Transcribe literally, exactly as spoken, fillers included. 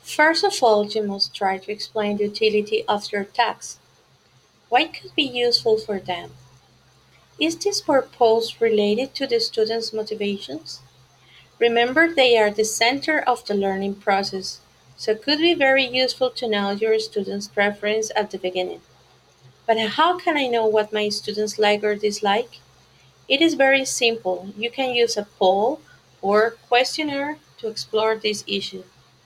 First of all, you must try to explain the utility of your task. Why it could be useful for them? Is this purpose related to the students' motivations? Remember, they are the center of the learning process, so it could be very useful to know your students' preference at the beginning. But how can I know what my students like or dislike? It is very simple. You can use a poll or questionnaire to explore this issue.